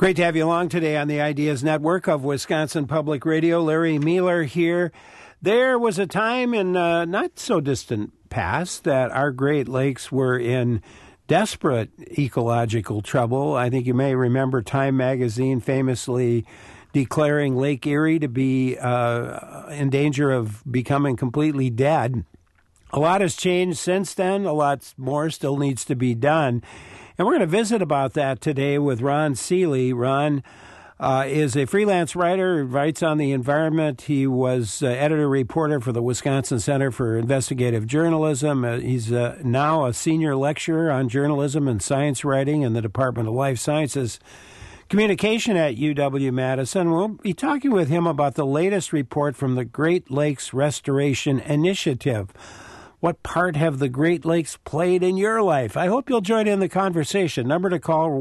Great to have you along today on the Ideas Network of Wisconsin Public Radio. Larry Mueller here. There was a time in not so distant past that our Great Lakes were in desperate ecological trouble. I think you may remember Time magazine famously declaring Lake Erie to be in danger of becoming completely dead. A lot has changed since then. A lot more still needs to be done. And we're going to visit about that today with Ron Seeley. Ron is a freelance writer, writes on the environment. He was editor-reporter for the Wisconsin Center for Investigative Journalism. He's now a senior lecturer on journalism and science writing in the Department of Life Sciences Communication at UW-Madison. We'll be talking with him about the latest report from the Great Lakes Restoration Initiative. What part have the Great Lakes played in your life? I hope you'll join in the conversation. Number to call,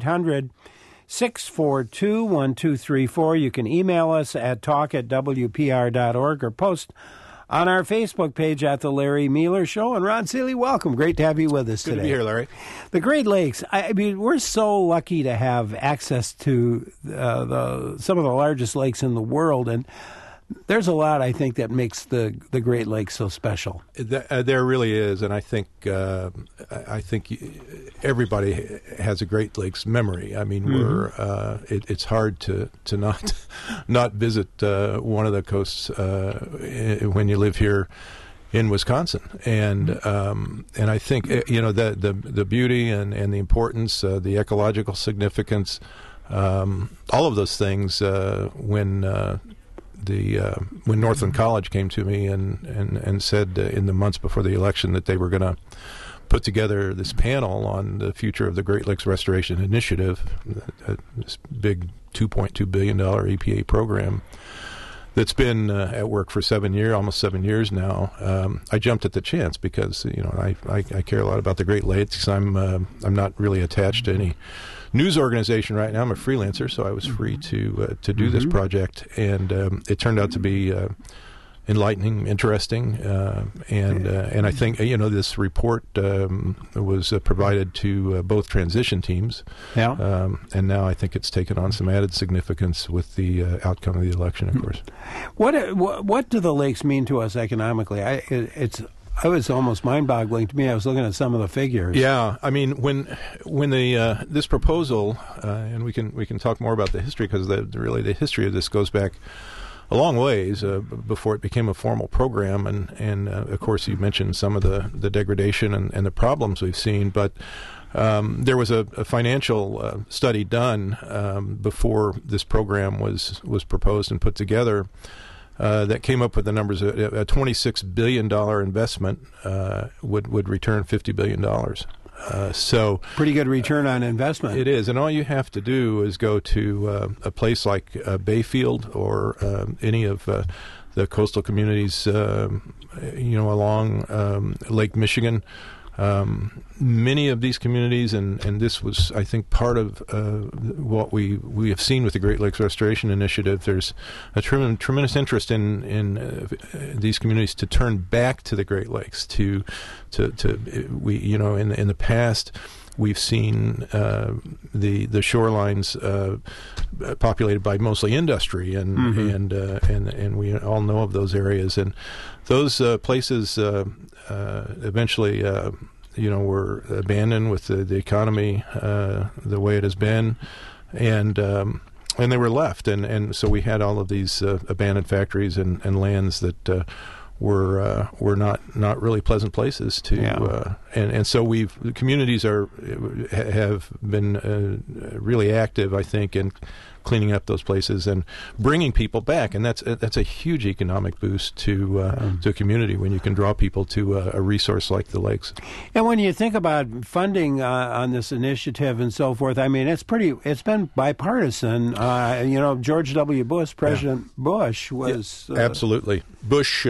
1-800-642-1234. You can email us at talk@wpr.org or post on our Facebook page at The Larry Mueller Show. And Ron Seeley, welcome. Great to have you with us today. Good to be here, Larry. The Great Lakes, I mean, we're so lucky to have access to some of the largest lakes in the world. And there's a lot, I think, that makes the Great Lakes so special. There really is, and I think everybody has a Great Lakes memory. I mean, it's hard to not visit one of the coasts when you live here in Wisconsin, and I think the beauty and the importance, the ecological significance, all of those things when Northland College came to me and said in the months before the election that they were going to put together this panel on the future of the Great Lakes Restoration Initiative, this big $2.2 billion EPA program that's been at work for almost 7 years now, I jumped at the chance because I care a lot about the Great Lakes. I'm not really attached to any news organization right now. I'm a freelancer, so I was free to do this project, and it turned out to be enlightening, interesting, and I think this report was provided to both transition teams, and now I think it's taken on some added significance with the outcome of the election, of course. What do the lakes mean to us economically? It was almost mind-boggling to me. I was looking at some of the figures. Yeah, I mean, when this proposal, and we can talk more about the history because really the history of this goes back a long ways before it became a formal program, and of course you mentioned some of the degradation and the problems we've seen, but there was a financial study done before this program was proposed and put together. That came up with the numbers. A $26 billion investment would return $50 billion. So pretty good return on investment. It is, and all you have to do is go to a place like Bayfield or any of the coastal communities, along Lake Michigan. Many of these communities, and this was, I think, part of what we have seen with the Great Lakes Restoration Initiative. There's a tremendous interest in these communities to turn back to the Great Lakes. In the past, we've seen the shorelines populated by mostly industry, and we all know of those areas, and those places eventually were abandoned with the economy the way it has been, and they were left, and so we had all of these abandoned factories and lands that were not really pleasant places to, and so the communities have been really active, I think, in cleaning up those places and bringing people back, and that's a huge economic boost to a community when you can draw people to a resource like the lakes. And when you think about funding on this initiative and so forth, I mean, it's been bipartisan. George W. Bush, President Bush was absolutely Bush.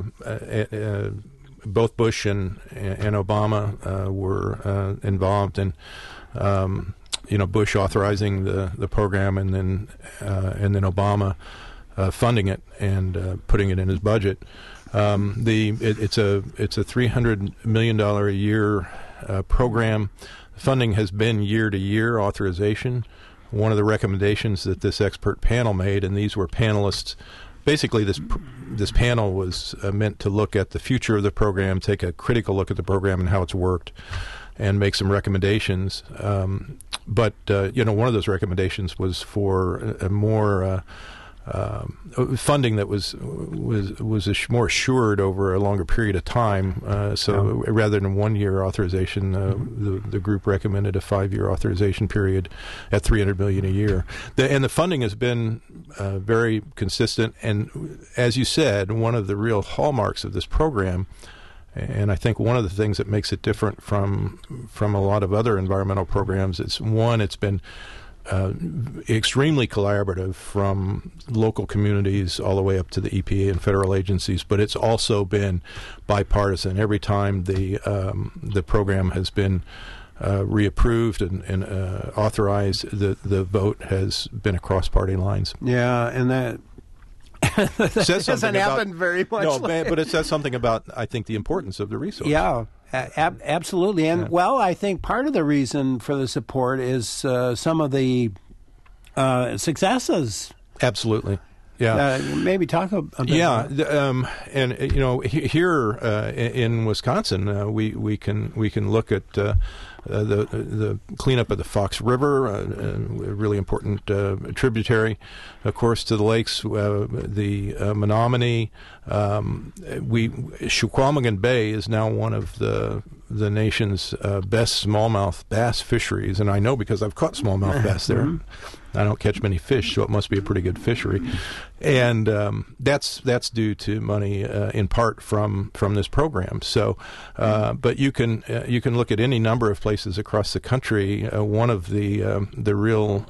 Both Bush and Obama were involved in. Bush authorizing the program, and then Obama funding it and putting it in his budget. It's a $300 million a year program. Funding has been year to year authorization one of the recommendations that this expert panel made, and these were panelists. Basically, this panel was meant to look at the future of the program, take a critical look at the program and how it's worked, and make some recommendations. But one of those recommendations was for a more funding that was more assured over a longer period of time. So rather than 1 year authorization, the group recommended a 5-year authorization period at $300 million a year. And the funding has been very consistent. And as you said, one of the real hallmarks of this program, and I think one of the things that makes it different from a lot of other environmental programs is, one, it's been extremely collaborative from local communities all the way up to the EPA and federal agencies, but it's also been bipartisan. Every time the program has been reapproved and authorized, the vote has been across party lines. Yeah, and that doesn't happen very much. No, but it says something about, I think, the importance of the resource. Yeah. Absolutely. And, well, I think part of the reason for the support is some of the successes. Absolutely. Yeah. Maybe talk a bit about and here in Wisconsin, we can look at the cleanup of the Fox River, a really important tributary, of course, to the lakes. The Menominee, Squamigan Bay is now one of the nation's best smallmouth bass fisheries, and I know because I've caught smallmouth bass there. Mm-hmm. I don't catch many fish, so it must be a pretty good fishery, and that's due to money in part from this program. So, but you can look at any number of places across the country. One of the real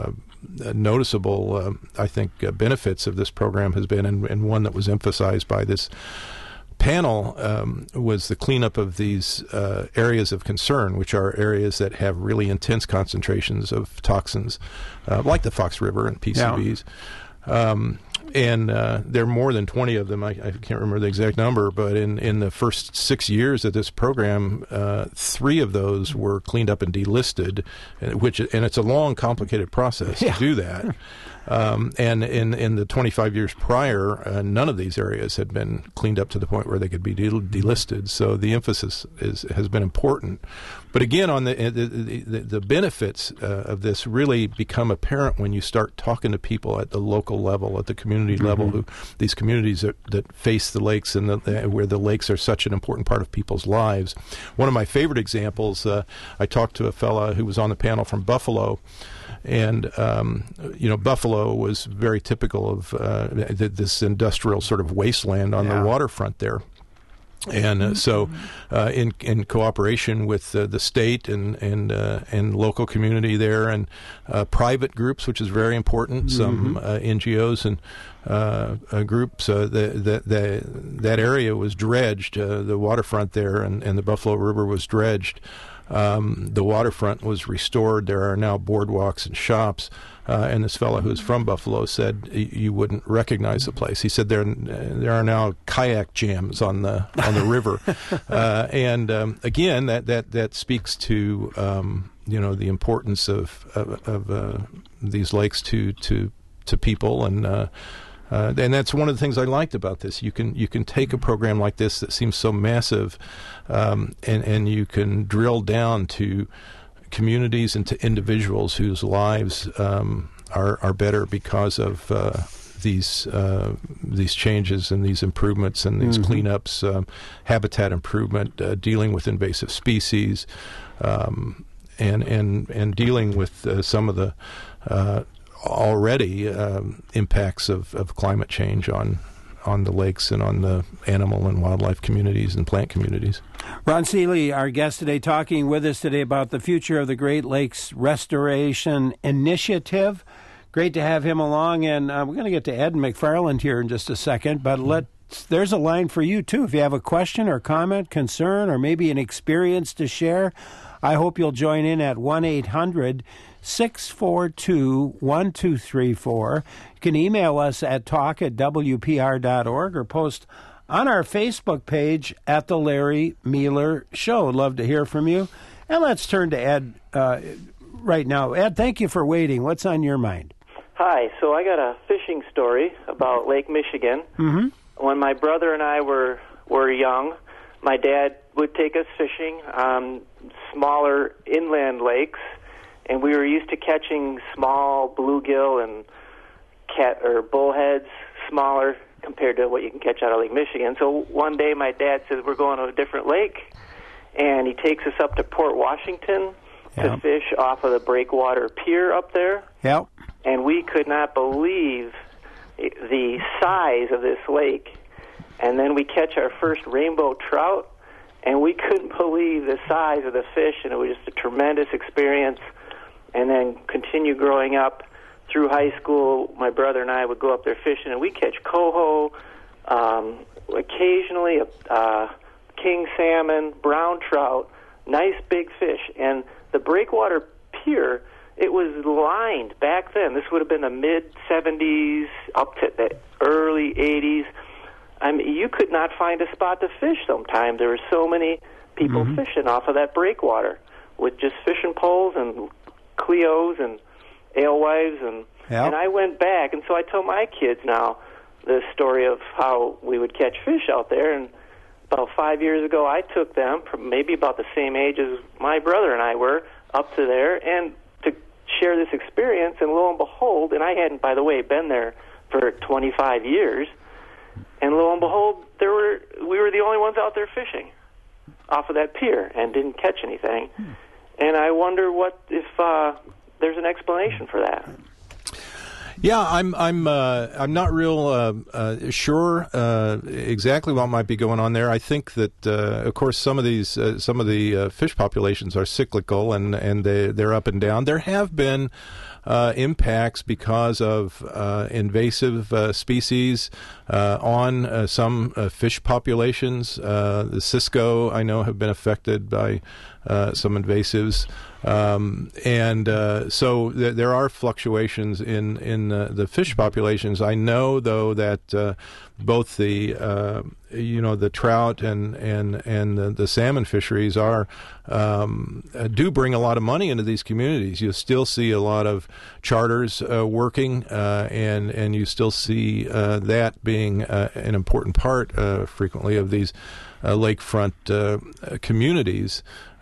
noticeable, I think, benefits of this program has been, and one that was emphasized by this panel, was the cleanup of these areas of concern, which are areas that have really intense concentrations of toxins, like the Fox River and PCBs. Yeah. And there are more than 20 of them. I can't remember the exact number, but in the first 6 years of this program, 3 of those were cleaned up and delisted, and it's a long, complicated process to do that. And in the 25 years prior, none of these areas had been cleaned up to the point where they could be delisted. So the emphasis has been important. But again, on the benefits of this really become apparent when you start talking to people at the local level, at the community level, these communities that face the lakes and where the lakes are such an important part of people's lives. One of my favorite examples, I talked to a fella who was on the panel from Buffalo. And, Buffalo was very typical of this industrial sort of wasteland on the waterfront there. And so in cooperation with the state and local community there and private groups, which is very important, some NGOs and groups, that area was dredged, the waterfront there and the Buffalo River was dredged. The waterfront was restored. There are now boardwalks and shops. And this fellow who's from Buffalo said you wouldn't recognize the place. He said there are now kayak jams on the river, and again that speaks to the importance of these lakes to people and that's one of the things I liked about this. You can take a program like this that seems so massive, and you can drill down to communities and to individuals whose lives are better because of these changes and these improvements and these cleanups, habitat improvement, dealing with invasive species, and dealing with some of the already impacts of climate change on the lakes and on the animal and wildlife communities and plant communities. Ron Seeley, our guest today, talking with us today about the future of the Great Lakes Restoration Initiative. Great to have him along, and we're going to get to Ed McFarland here in just a second, but there's a line for you, too. If you have a question or comment, concern, or maybe an experience to share, I hope you'll join in at 1-800-642-1234. You can email us at talk@wpr.org or post on our Facebook page at The Larry Mealer Show. Love to hear from you. And let's turn to Ed right now. Ed, thank you for waiting. What's on your mind? Hi. So I got a fishing story about Lake Michigan. Mm-hmm. When my brother and I were young, my dad would take us fishing on smaller inland lakes, and we were used to catching small bluegill and cat or bullheads, smaller compared to what you can catch out of Lake Michigan. So one day my dad says, we're going to a different lake, and he takes us up to Port Washington to fish off of the Breakwater Pier up there. Yep. And we could not believe the size of this lake. And then we catch our first rainbow trout, and we couldn't believe the size of the fish, and it was just a tremendous experience. And then continue growing up through high school, my brother and I would go up there fishing, and we catch coho, occasionally king salmon, brown trout, nice big fish. And the Breakwater Pier, it was lined back then. This would have been the mid-'70s up to the early '80s. I mean, you could not find a spot to fish sometimes. There were so many people fishing off of that breakwater with just fishing poles and Cleos and alewives. And I went back, and so I tell my kids now the story of how we would catch fish out there. And about 5 years ago, I took them, from maybe about the same age as my brother and I were, up to there and to share this experience. And lo and behold, and I hadn't, by the way, been there for 25 years, and lo and behold, we were the only ones out there fishing off of that pier and didn't catch anything. And I wonder if there's an explanation for that. Yeah, I'm not real sure exactly what might be going on there. I think that of course some of the fish populations are cyclical and they're up and down. There have been impacts because of invasive species on some fish populations. The Cisco, I know, have been affected by some invasives. So there are fluctuations in the fish populations. I know, though, that both the trout and the salmon fisheries do bring a lot of money into these communities. You still see a lot of charters working, and you still see that being an important part frequently of these lakefront communities.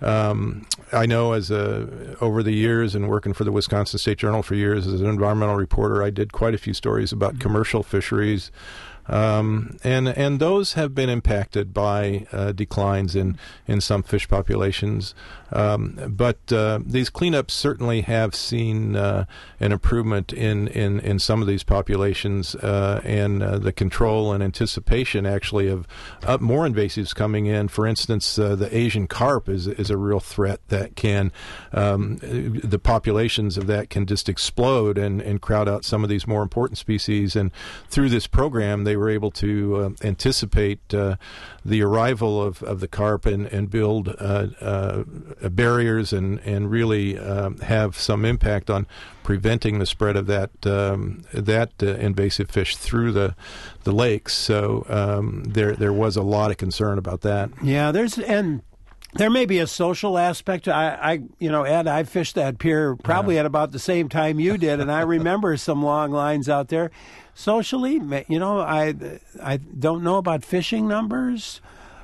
I know over the years and working for the Wisconsin State Journal for years as an environmental reporter, I did quite a few stories about commercial fisheries. And those have been impacted by declines in some fish populations. But these cleanups certainly have seen an improvement in some of these populations, and the control and anticipation actually of more invasives coming in. For instance, the Asian carp is a real threat that can, the populations of that can just explode and crowd out some of these more important species. And through this program, they were able to anticipate the arrival of the carp and build barriers and really have some impact on preventing the spread of that invasive fish through the lakes. So there was a lot of concern about that. Yeah, there may be a social aspect. Ed, I fished that pier probably at about the same time you did, and I remember some long lines out there. Socially, I don't know about fishing numbers.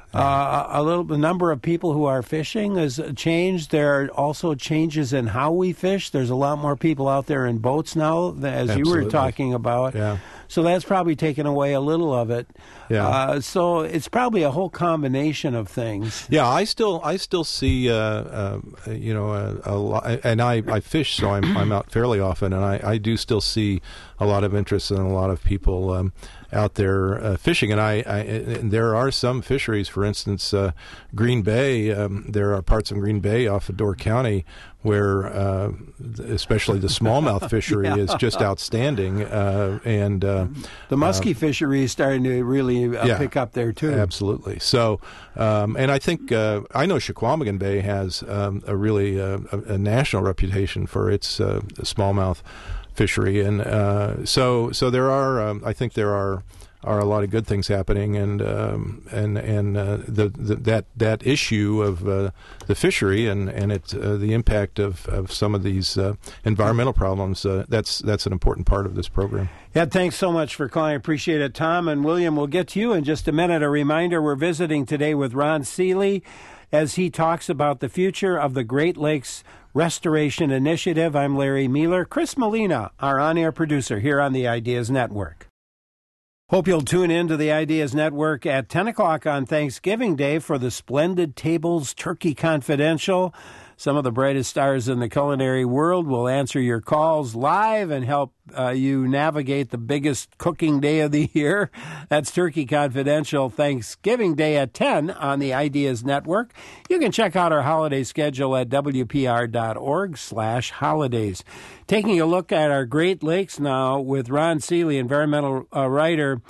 The number of people who are fishing has changed. There are also changes in how we fish. There's a lot more people out there in boats now, as you were talking about. Yeah. So that's probably taken away a little of it. Yeah. So it's probably a whole combination of things. Yeah, I still see a lot, and I fish, so I'm out fairly often, and I do still see a lot of interest and a lot of people out there fishing. And there are some fisheries, for instance, Green Bay. There are parts of Green Bay off of Door County where especially the smallmouth fishery is just outstanding. And the muskie fishery is starting to really pick up there, too. Absolutely. So, and I think, I know Chequamegon Bay has a really a national reputation for its smallmouth fishery. And so there are, I think there are are a lot of good things happening, and that issue of the fishery and the impact of some of these environmental problems, that's an important part of this program. Yeah, thanks so much for calling. I appreciate it, Tom. And William, we'll get to you in just a minute. A reminder, we're visiting today with Ron Seeley as he talks about the future of the Great Lakes Restoration Initiative. I'm Larry Mueller. Chris Molina, our on-air producer here on the Ideas Network. Hope you'll tune in to the Ideas Network at 10 o'clock on Thanksgiving Day for the Splendid Tables Turkey Confidential. Some of the brightest stars in the culinary world will answer your calls live and help you navigate the biggest cooking day of the year. That's Turkey Confidential, Thanksgiving Day at 10 on the Ideas Network. You can check out our holiday schedule at wpr.org/holidays. Taking a look at our Great Lakes now with Ron Seeley, environmental writer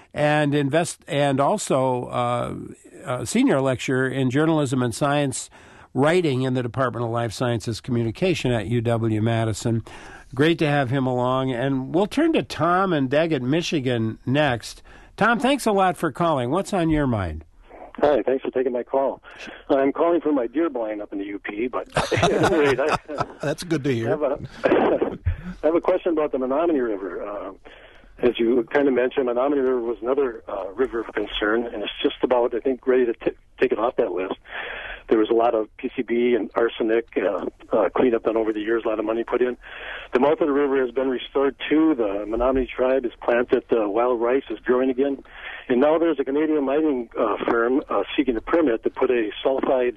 and also senior lecturer in journalism and science writing in the Department of Life Sciences Communication at UW-Madison. Great to have him along. And we'll turn to Tom and Daggett, Michigan next. Tom, thanks a lot for calling. What's on your mind? Hi, thanks for taking my call. I'm calling from my deer blind up in the UP, but at any rate, that's good to hear. I have a question about the Menominee River. As you kind of mentioned, Menominee River was another river of concern, and it's just about, I think, ready to take it off that list. There was a lot of PCB and arsenic cleanup done over the years, a lot of money put in. The mouth of the river has been restored too. The Menominee tribe has planted wild rice, is growing again. And now there's a Canadian mining firm seeking a permit to put a sulfide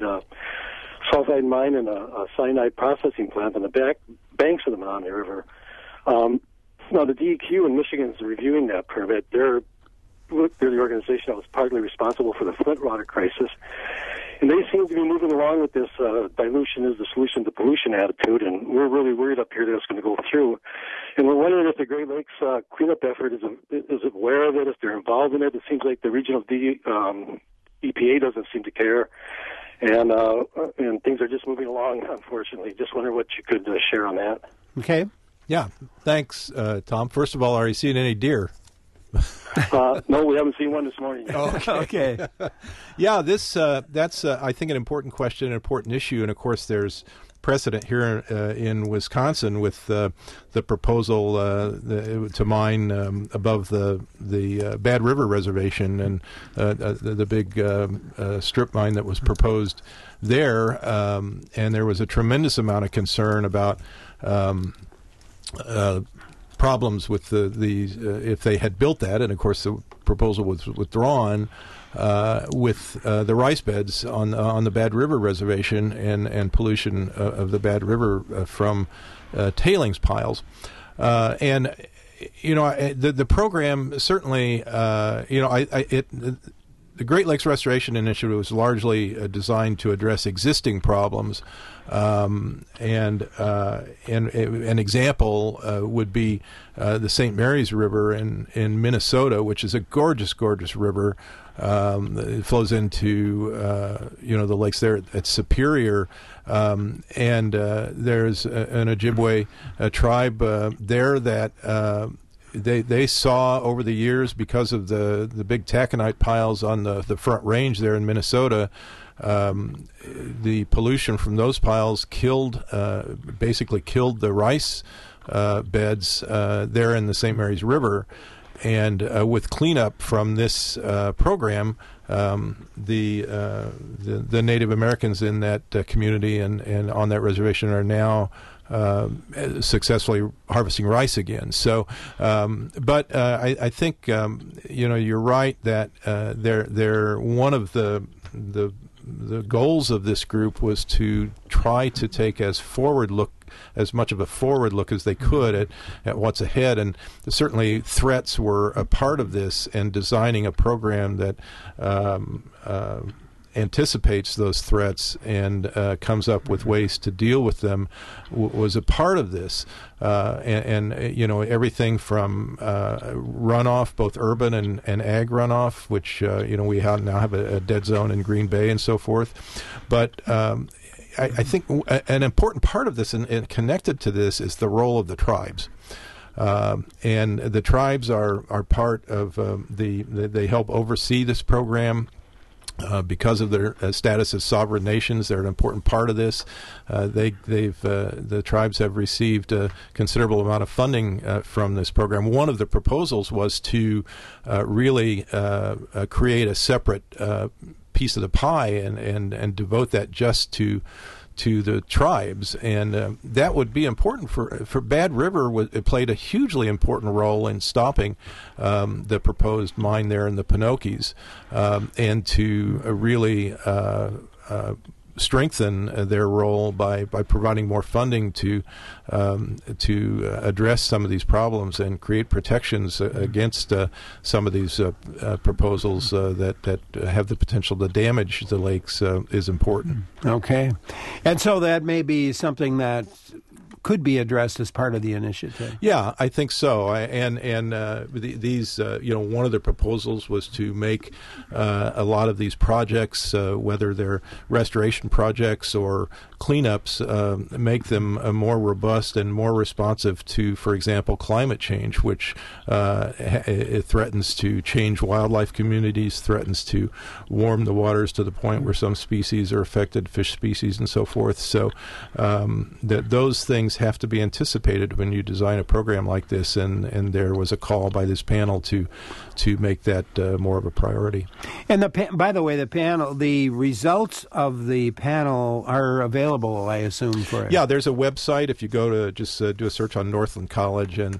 mine and a cyanide processing plant on the banks of the Menominee River. Now, the DEQ in Michigan is reviewing that permit. They're the organization that was partly responsible for the Flint water crisis. And they seem to be moving along with this dilution is the solution to pollution attitude, and we're really worried up here that it's going to go through. And we're wondering if the Great Lakes cleanup effort is aware of it, if they're involved in it. It seems like the regional EPA doesn't seem to care, and things are just moving along, unfortunately. Just wonder what you could share on that. Okay. Yeah. Thanks, Tom. First of all, are you seeing any deer? No, we haven't seen one this morning. Okay. Yeah, that's I think an important question, an important issue, and of course there's precedent here in Wisconsin with the proposal to mine above the Bad River Reservation and the big strip mine that was proposed there, and there was a tremendous amount of concern about problems with the if they had built that, and of course the proposal was withdrawn with the rice beds on the Bad River Reservation and pollution of the Bad River from tailings piles, and the program certainly the Great Lakes Restoration Initiative was largely designed to address existing problems. And an example would be the St. Mary's River in Minnesota, which is a gorgeous, gorgeous river. It flows into the lakes there at Superior, and there's an Ojibwe tribe there that. They saw over the years, because of the big taconite piles on the Front Range there in Minnesota, the pollution from those piles basically killed the rice beds there in the St. Mary's River. And with cleanup from this program, the Native Americans in that community and on that reservation are now successfully harvesting rice again. So, but I think you're right that they're one of the goals of this group was to try to take as much of a forward look as they could at what's ahead, and certainly threats were a part of this, and designing a program that anticipates those threats and comes up with ways to deal with them was a part of this, and everything from runoff, both urban and ag runoff, which we now have a dead zone in Green Bay and so forth, but I think an important part of this and connected to this is the role of the tribes. And the tribes are part of they help oversee this program. Because of their status as sovereign nations, they're an important part of this. The tribes have received a considerable amount of funding from this program. One of the proposals was to really create a separate piece of the pie and devote that just to the tribes, and that would be important for Bad River. It played a hugely important role in stopping the proposed mine there in the Pinokies, and to really strengthen their role by providing more funding to address some of these problems and create protections against some of these proposals that have the potential to damage the lakes is important. Okay. And so that may be something that could be addressed as part of the initiative. Yeah, I think so. These, one of the proposals was to make a lot of these projects, whether they're restoration projects or cleanups, make them more robust and more responsive to, for example, climate change, which it threatens to change wildlife communities, threatens to warm the waters to the point where some species are affected, fish species and so forth. So those things have to be anticipated when you design a program like this, and there was a call by this panel to make that more of a priority. And by the way, the results of the panel are available, I assume, for it. Yeah, there's a website. If you go to just do a search on Northland College and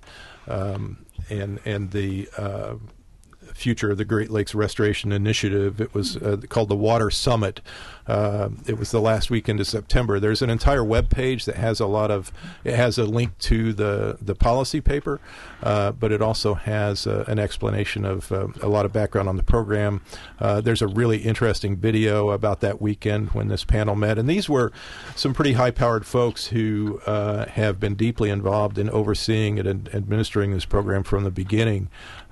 the future of the Great Lakes Restoration Initiative. It was called the Water Summit. It was the last weekend of September. There's an entire web page that has it has a link to the policy paper, but it also has an explanation of a lot of background on the program. There's a really interesting video about that weekend when this panel met, and these were some pretty high-powered folks who have been deeply involved in overseeing and administering this program from the beginning.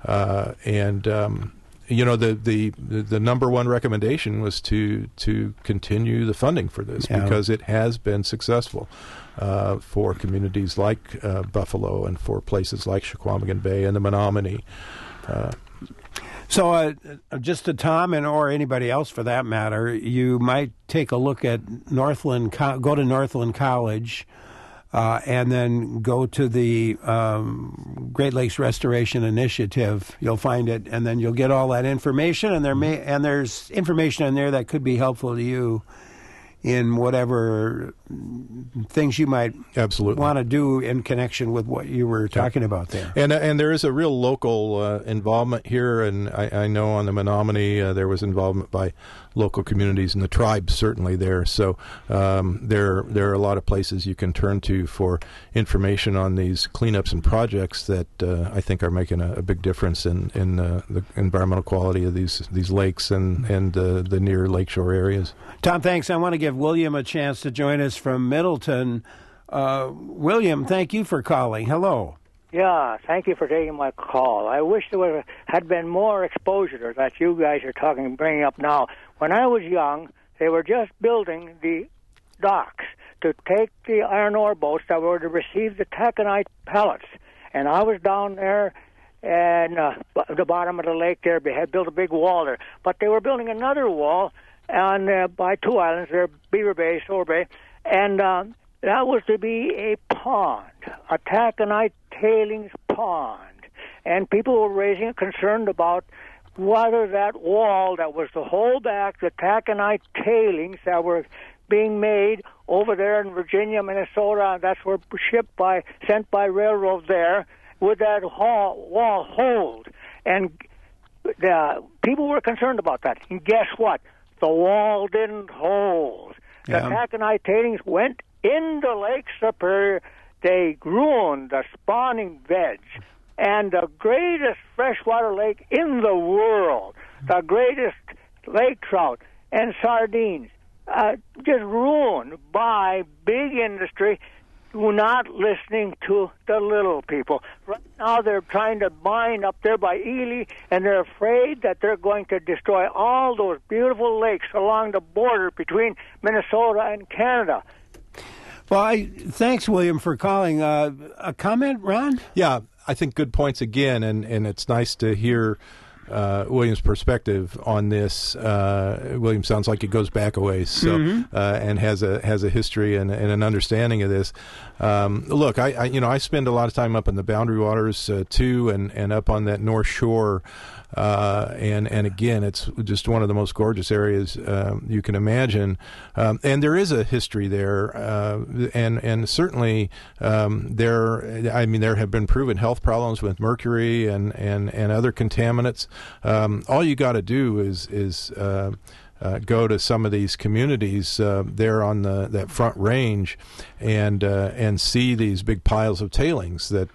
The number one recommendation was to continue the funding for this because it has been successful for communities like Buffalo and for places like Chequamegon Bay and the Menominee. So just to Tom or anybody else for that matter, you might take a look at go to Northland College. And then go to the Great Lakes Restoration Initiative. You'll find it, and then you'll get all that information. And there's information in there that could be helpful to you in whatever things you might want to do in connection with what you were talking about there. And there is a real local involvement here, and I know on the Menominee there was involvement by local communities and the tribes certainly there. So there are a lot of places you can turn to for information on these cleanups and projects that I think are making a big difference in the environmental quality of these lakes and the near lakeshore areas. Tom, thanks. I want to give William a chance to join us from Middleton. William, thank you for calling. Hello. Yeah, thank you for taking my call. I wish there had been more exposure that you guys are bringing up now. When I was young, they were just building the docks to take the iron ore boats that were to receive the taconite pellets. And I was down there and the bottom of the lake there. They had built a big wall there. But they were building another wall by two islands there, Beaver Bay, Soar Bay, and that was to be a pond, a taconite tailings pond. And people were raising a concern about whether that wall that was to hold back the taconite tailings that were being made over there in Virginia, Minnesota, that's where sent by railroad there, would that wall hold? And people were concerned about that. And guess what? The wall didn't hold. The taconite tailings went into Lake Superior. They ruined the spawning beds. And the greatest freshwater lake in the world, the greatest lake trout and sardines, just ruined by big industry not listening to the little people. Right now they're trying to mine up there by Ely, and they're afraid that they're going to destroy all those beautiful lakes along the border between Minnesota and Canada. Well, thanks, William, for calling. A comment, Ron? Yeah, I think good points again, and it's nice to hear William's perspective on this. William sounds like it goes back a ways, so and has a history and an understanding of this. Look, I spend a lot of time up in the Boundary Waters too, and up on that North Shore. And again, it's just one of the most gorgeous areas you can imagine, and there is a history there, and certainly there have been proven health problems with mercury and other contaminants. All you got to do is go to some of these communities there on that Front Range, and see these big piles of tailings that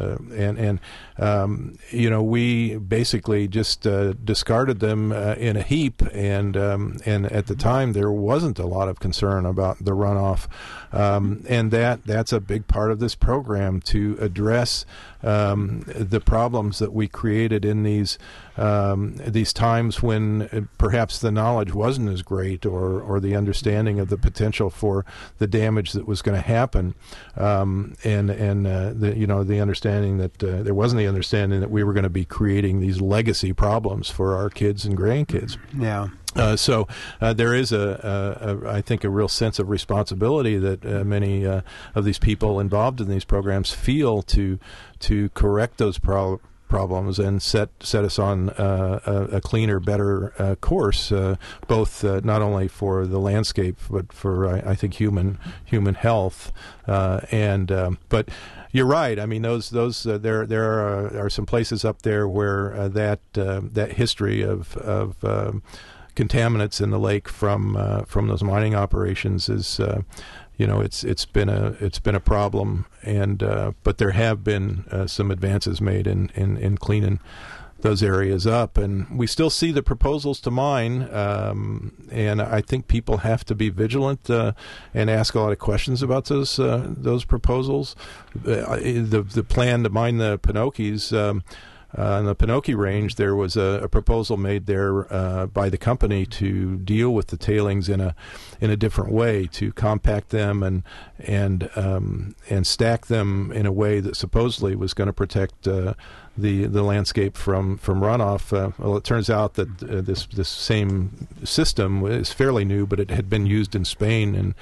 we basically just discarded them in a heap, and at the time there wasn't a lot of concern about the runoff, and that's a big part of this program, to address the problems that we created in these times when perhaps the knowledge wasn't as great, or the understanding of the potential for the damage that was going to happen, and the understanding that there wasn't the understanding that we were going to be creating these legacy problems for our kids and grandkids. Yeah. So there is I think, a real sense of responsibility that many of these people involved in these programs feel to correct those problems and set us on a cleaner, better course, both not only for the landscape but for I think human health, but. You're right. I mean, those there are some places up there where that history of contaminants in the lake from those mining operations is it's been a problem, and but there have been some advances made in cleaning those areas up, and we still see the proposals to mine, and I think people have to be vigilant and ask a lot of questions about those proposals. The plan to mine the Pinokies on the Pinokie Range, there was a proposal made there by the company to deal with the tailings in a different way, to compact them and stack them in a way that supposedly was going to protect the landscape from runoff. Well, it turns out that this same system is fairly new, but it had been used in Spain, and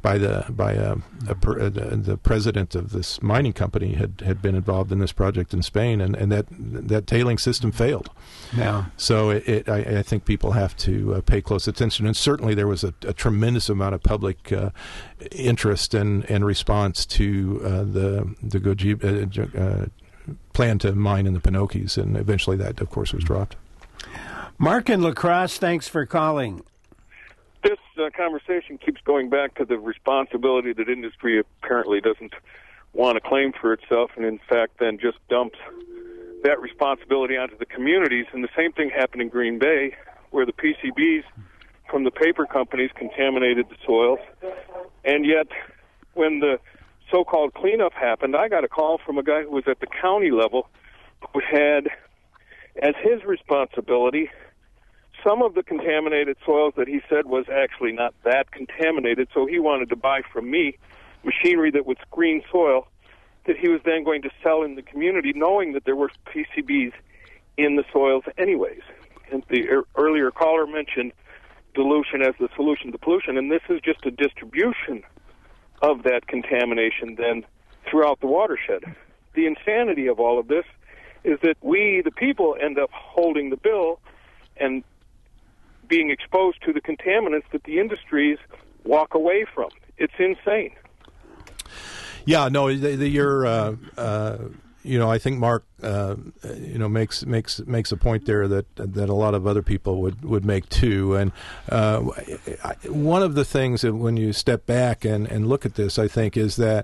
the president of this mining company had been involved in this project in Spain, and that tailing system failed. Yeah. So I think people have to pay close attention, and certainly there was a tremendous amount of public interest and response to the Goji plan to mine in the Pinokies, and eventually that, of course, was dropped. Mark in La Crosse, thanks for calling. This conversation keeps going back to the responsibility that industry apparently doesn't want to claim for itself, and in fact then just dumps that responsibility onto the communities. And the same thing happened in Green Bay, where the PCBs from the paper companies contaminated the soils. And yet, when the so-called cleanup happened, I got a call from a guy who was at the county level who had as his responsibility some of the contaminated soils that he said was actually not that contaminated, so he wanted to buy from me machinery that would screen soil that he was then going to sell in the community, knowing that there were PCBs in the soils anyways. And the earlier caller mentioned dilution as the solution to pollution, and this is just a distribution of that contamination then throughout the watershed. The insanity of all of this is that we, the people, end up holding the bill and being exposed to the contaminants that the industries walk away from. It's insane. Yeah, no, you're. I think Mark, makes a point there that a lot of other people would make too. And one of the things that when you step back and look at this, I think, is that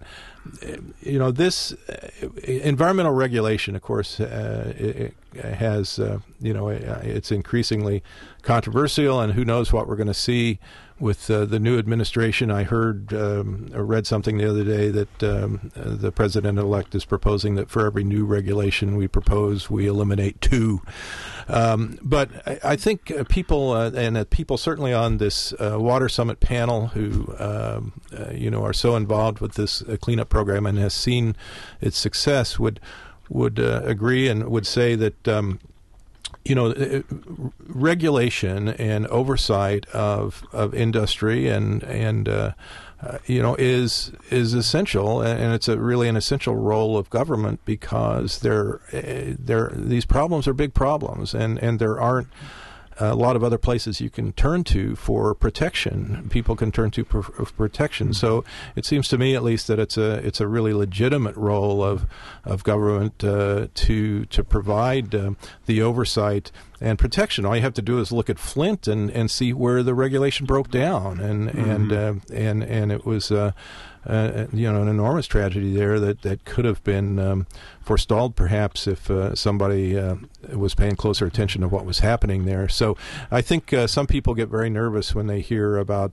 this environmental regulation, of course, it has it's increasingly controversial, and who knows what we're going to see with the new administration. I read something the other day that the president-elect is proposing that for every new regulation we propose, we eliminate 2. But I think people, and people certainly on this Water Summit panel who, are so involved with this cleanup program and has seen its success, would agree and would say that regulation and oversight of industry and is essential, and it's really an essential role of government, because these problems are big problems, and there aren't a lot of other places you can turn to for protection. People can turn to for protection. So it seems to me, at least, that it's a really legitimate role of government to provide the oversight and protection. All you have to do is look at Flint and see where the regulation broke down, and it was an enormous tragedy there that could have been forestalled, perhaps, if somebody was paying closer attention to what was happening there. So I think some people get very nervous when they hear about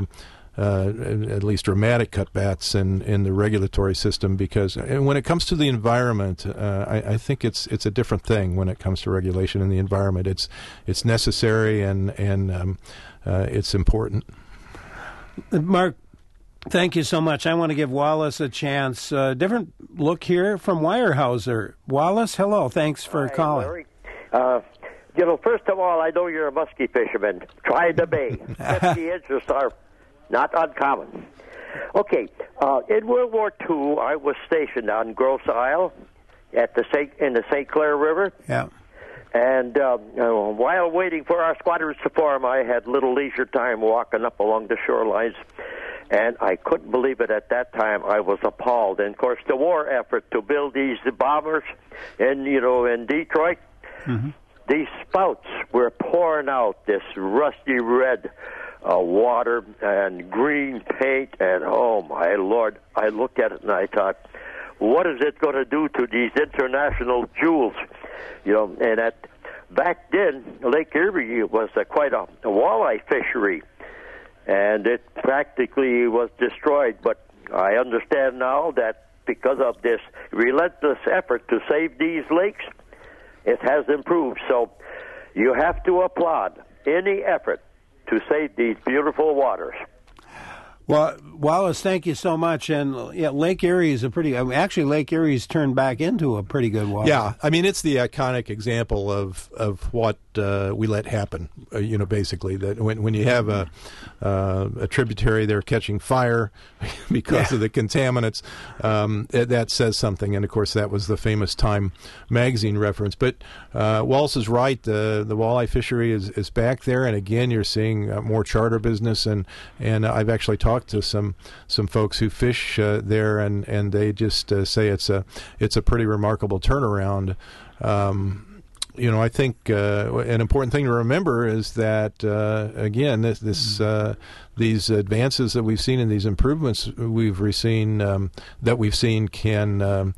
at least dramatic cutbacks in the regulatory system, because when it comes to the environment, I think it's a different thing. When it comes to regulation in the environment, it's necessary and it's important. Mark, thank you so much. I want to give Wallace a chance. Different look here from Weyerhaeuser. Wallace, hello. Thanks for calling. Larry. First of all, I know you're a muskie fisherman. Try the bay. 50 inches are not uncommon. Okay, in World War II, I was stationed on Grosse Isle in the St. Clair River. Yeah. And while waiting for our squadrons to form, I had little leisure time walking up along the shorelines. And I couldn't believe it at that time. I was appalled. And, of course, the war effort to build these bombers in Detroit, these spouts were pouring out this rusty red water and green paint. And, oh, my Lord, I looked at it and I thought, what is it going to do to these international jewels? And back then, Lake Erie was quite a walleye fishery. And it practically was destroyed. But I understand now that because of this relentless effort to save these lakes, it has improved. So you have to applaud any effort to save these beautiful waters. Well, Wallace, thank you so much. And Lake Erie is actually Lake Erie's turned back into a pretty good water. Yeah, I mean, it's the iconic example of what we let happen. Basically, that when you have a tributary there catching fire because of the contaminants, that says something. And of course, that was the famous Time magazine reference. But Wallace is right. The walleye fishery is back there, and again, you're seeing more charter business. And I've actually talked to some folks who fish there, and they just say it's a pretty remarkable turnaround. I think an important thing to remember is that again, these advances that we've seen and these improvements we've seen can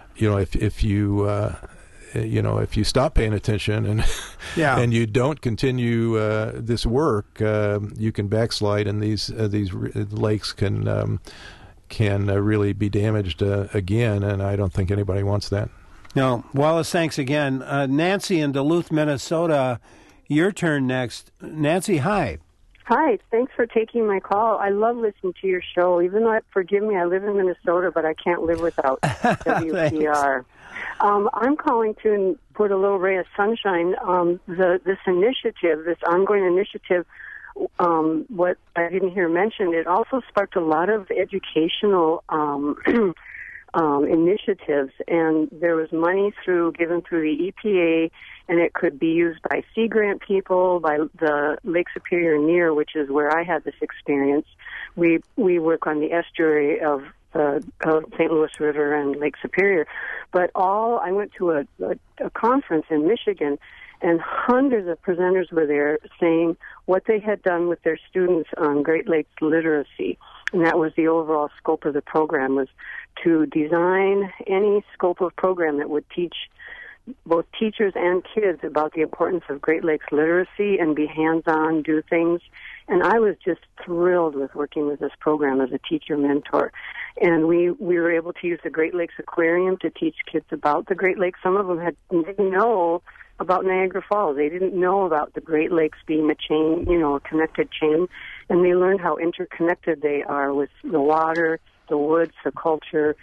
if you stop paying attention and you don't continue this work, you can backslide, and these lakes can really be damaged again. And I don't think anybody wants that. No, Wallace, thanks again. Nancy in Duluth, Minnesota, your turn next. Nancy, hi. Hi, thanks for taking my call. I love listening to your show. Even though, forgive me, I live in Minnesota, but I can't live without WPR. I'm calling to put a little ray of sunshine. This initiative, this ongoing initiative, what I didn't hear mentioned, it also sparked a lot of educational initiatives, and there was money given through the EPA, and it could be used by Sea Grant people, by the Lake Superior NEAR, which is where I had this experience. We work on the estuary of St. Louis River and Lake Superior. But I went to a conference in Michigan, and hundreds of presenters were there saying what they had done with their students on Great Lakes literacy. And that was the overall scope of the program, was to design any scope of program that would teach both teachers and kids about the importance of Great Lakes literacy and be hands-on, do things. And I was just thrilled with working with this program as a teacher mentor. And we were able to use the Great Lakes Aquarium to teach kids about the Great Lakes. Some of them didn't know about Niagara Falls. They didn't know about the Great Lakes being a chain, a connected chain. And they learned how interconnected they are with the water, the woods, the culture,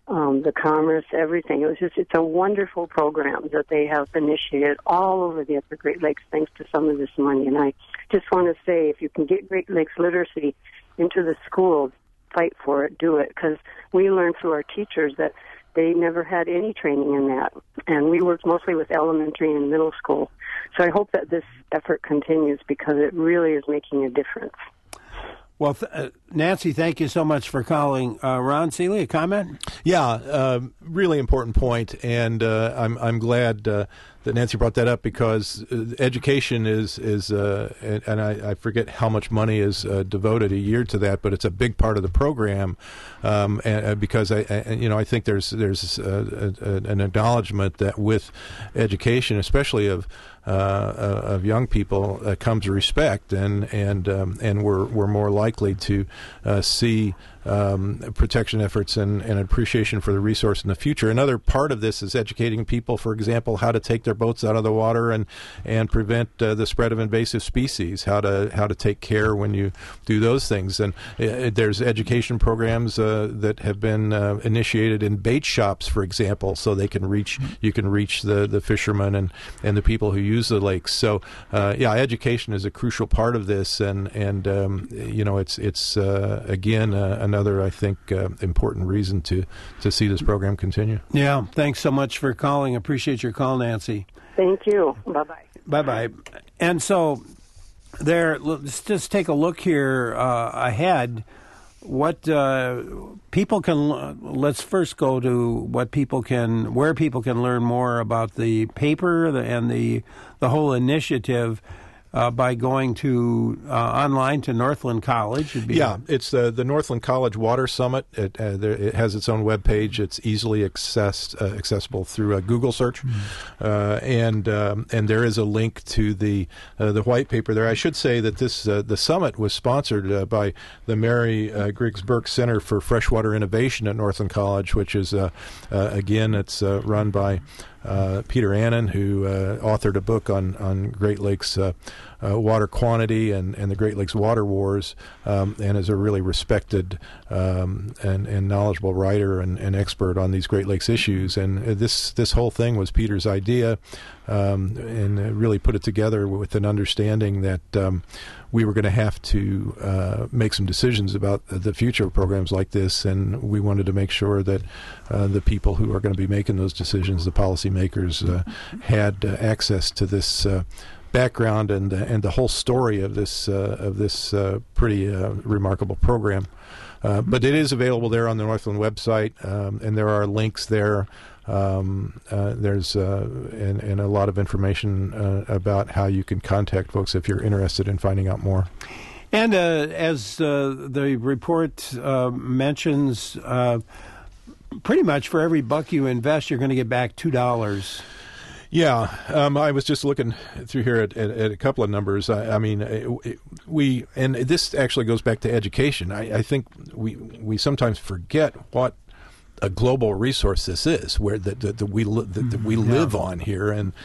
the commerce, everything. It's a wonderful program that they have initiated all over the Upper Great Lakes thanks to some of this money. And I just want to say, if you can get Great Lakes literacy into the schools, fight for it, do it, because we learned through our teachers that they never had any training in that. And we worked mostly with elementary and middle school. So I hope that this effort continues because it really is making a difference. Well, Nancy, thank you so much for calling. Ron Seeley, a comment? Yeah, really important point, and I'm glad that Nancy brought that up because education is and I forget how much money is devoted a year to that, but it's a big part of the program, and because I think there's an acknowledgement that with education, especially of young people, comes respect, and we're more likely to see protection efforts and appreciation for the resource in the future. Another part of this is educating people, for example, how to take their boats out of the water and prevent the spread of invasive species, how to take care when you do those things. And there's education programs that have been initiated in bait shops, for example, so you can reach the fishermen and the people who use the lakes. So education is a crucial part of this, and it's again another, I think, important reason to see this program continue. Yeah, thanks so much for calling. Appreciate your call, Nancy. Thank you. Bye-bye. Bye-bye. And so let's just take a look here ahead. What people can, let's first go to where people can learn more about the paper and the whole initiative. By going to online to Northland College. It's the Northland College Water Summit. It has its own webpage. It's easily accessible through a Google search, and there is a link to the white paper there. I should say that the summit was sponsored by the Mary Griggs Burke Center for Freshwater Innovation at Northland College, which is again it's run by Peter Annan, who authored a book on Great Lakes water quantity and the Great Lakes water wars, and is a really respected and knowledgeable writer and expert on these Great Lakes issues. And this whole thing was Peter's idea, and really put it together with an understanding that we were going to have to make some decisions about the future of programs like this, and we wanted to make sure that the people who are going to be making those decisions, the policymakers, had access to this background and the whole story of this pretty remarkable program. But it is available there on the Northland website, and there are links there. There's and a lot of information about how you can contact folks if you're interested in finding out more. And as the report mentions, pretty much for every buck you invest, you're going to get back $2. Yeah, I was just looking through here at a couple of numbers. We this actually goes back to education. I think we sometimes forget what a global resource this is, where that we live on here, and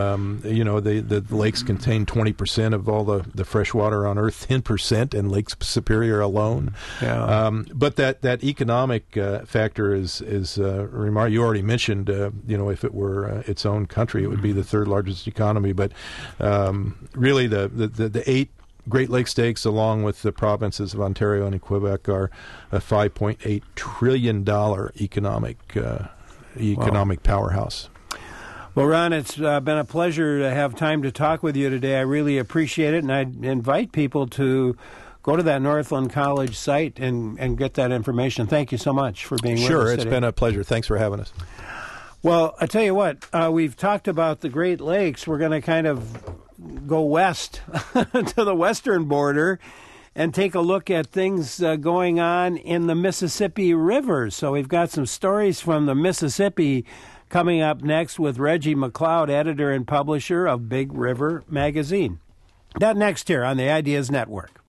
the lakes contain 20% of all the fresh water on Earth, 10% in Lake Superior alone. Yeah. But that economic factor is remarkable. You already mentioned, if it were its own country, it would be the third largest economy. But really, the 8 Great Lakes stakes, along with the provinces of Ontario and Quebec, are a $5.8 trillion economic powerhouse. Well, Ron, it's been a pleasure to have time to talk with you today. I really appreciate it, and I invite people to go to that Northland College site and get that information. Thank you so much for being with us today. Sure, it's been a pleasure. Thanks for having us. Well, I tell you what, we've talked about the Great Lakes. We're going to kind of go west to the western border and take a look at things going on in the Mississippi River. So we've got some stories from the Mississippi coming up next with Reggie McLeod, editor and publisher of Big River Magazine. That next here on the Ideas Network.